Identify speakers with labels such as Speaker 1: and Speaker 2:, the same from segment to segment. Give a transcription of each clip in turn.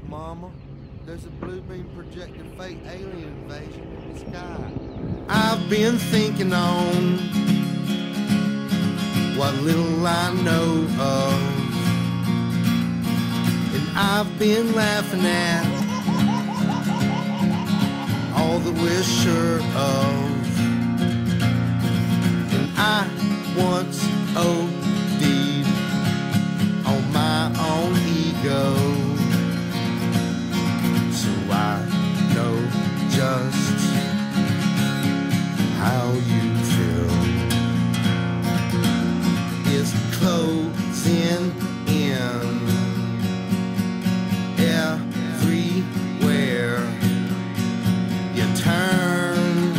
Speaker 1: Mama. There's a blue beam projecting fake alien invasion in the sky. I've been thinking on what little I know of, and I've been laughing at all that we're sure of. And I once OD'd on my own ego, so I know just how you feel. It's closing in everywhere you turn.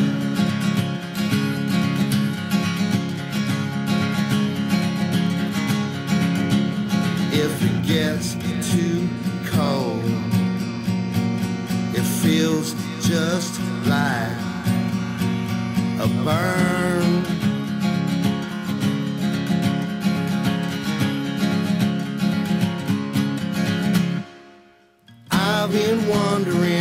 Speaker 1: If it gets too cold, it feels just like a burn. I've been wondering